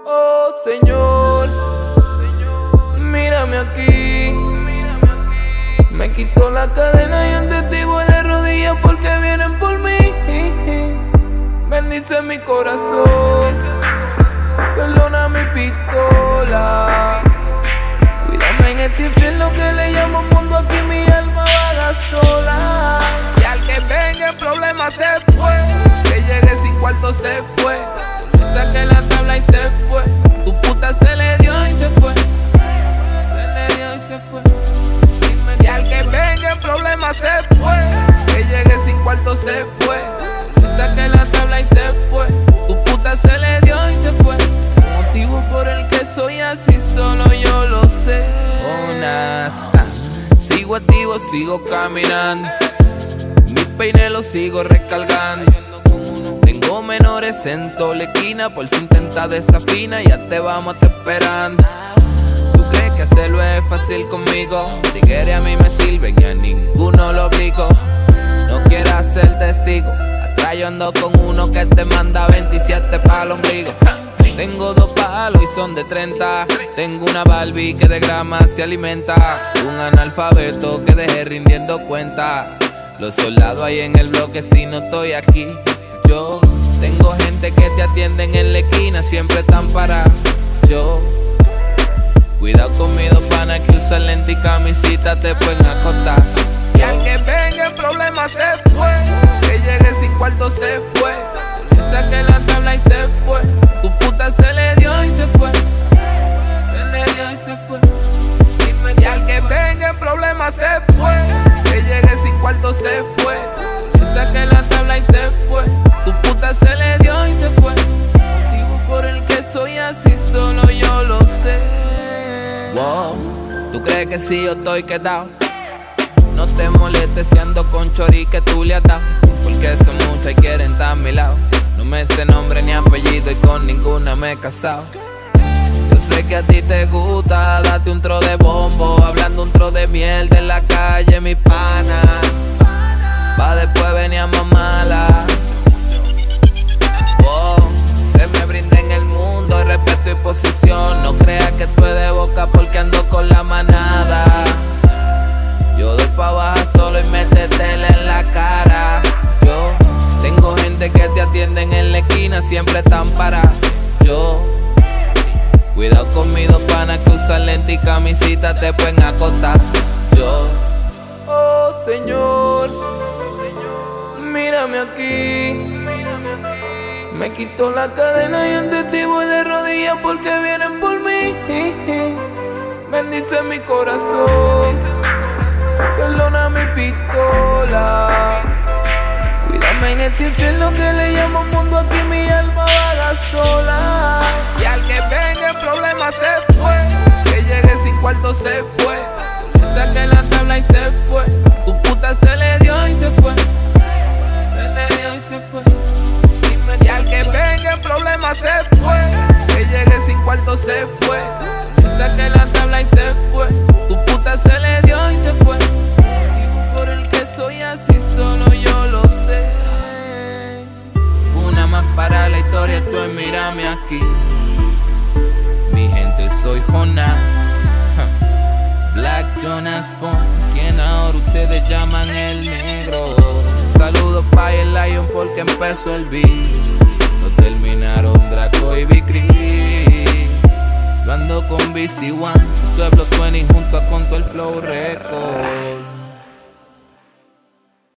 Oh Señor, mírame aquí. Me quito la cadena y un testigo de rodillas porque vienen por mí. Bendice mi corazón, perdona mi pistola. Cuídame en este infierno que le llamo mundo, aquí mi alma vaga sola. Y al que venga el problema se fue, que llegue sin cuarto se fue. Le saqué la tabla y se fue, tu puta se le dio y se fue. Se le dio y se fue. Y al que venga el problema se fue, que llegue sin cuarto se fue. Le saqué la tabla y se fue, tu puta se le dio y se fue. Motivo por el que soy así solo yo lo sé. Sigo activo, sigo caminando. Mi peine lo sigo recargando. Tengo menores en toda la esquina, por si intentas desafina, ya te vamos a estar esperando. ¿Tú crees que hacerlo es fácil conmigo? Tigres a mí me sirven y a ninguno lo obligo. No quieras ser testigo, atrás yo ando con uno que te manda 27 para el ombligo. Tengo 2 palos y son de 30. Tengo una Barbie que de grama se alimenta. Un analfabeto que dejé rindiendo cuenta. Los soldados ahí en el bloque si no estoy aquí. Yo tengo gente que te atienden en la esquina, siempre están parados. Yo cuidado conmigo, pana, que usa lente y camisita te pueden acostar. Y al que venga el problema se fue, que llegue sin cuarto se fue. Le saqué la tabla y se fue, tu puta se le dio y se fue. Se le dio y se fue. Y al que venga el problema se fue, que llegue sin cuarto se fue. Le saqué la tabla y se fue, tu puta se le dio y se fue. Motivo por el que soy así solo yo lo sé. Wow, ¿tú crees que si yo estoy quedado? No te molestes si ando con chori que tú le has dado, porque son muchas y quieren estar a mi lado. No me sé nombre ni apellido y con ninguna me he casado. Yo sé que a ti te gusta darte un tro de bombo, hablando un tro de miel de la calle, mi pana. Pa' después venir a mamarla. Oh, se me brinda en el mundo el respeto y posición. No creas que tú eres de boca porque ando con la manada. Yo doy pa' bajar solo y métetela en la cara. Yo tengo gente que te atienden en la esquina, siempre están parados. Yo cuidado conmigo, pana, que usan lente y camisita te pueden acostar. Yo, oh Señor, mírame aquí. Me quito la cadena y un testigo de rodillas porque vienen por mí. Bendice mi corazón, perdona mi pistola. Cuídame en este infierno que le llamo mundo, aquí mi alma vaga sola. Y al que venga el problema se fue, que llegue sin cuarto se fue. Le saqué la tabla y se fue, tu puta se le dio y se fue. Se le dio y se fue. Y al que venga el problema se fue, que llegue sin cuarto se fue. Le saqué la tabla y se fue, tu puta se le dio y se fue. Por el que soy así solo yo lo sé. Una más para la historia, tú mírame aquí. Mi gente, soy Jonas, Black Jonas Fon, quien ahora ustedes llaman el negro. Saludos pa' el Lion porque empezó el beat. No terminaron Draco y Big Chris. Yo ando con BC One, Pueblo 20 junto a Conto el Flow Record.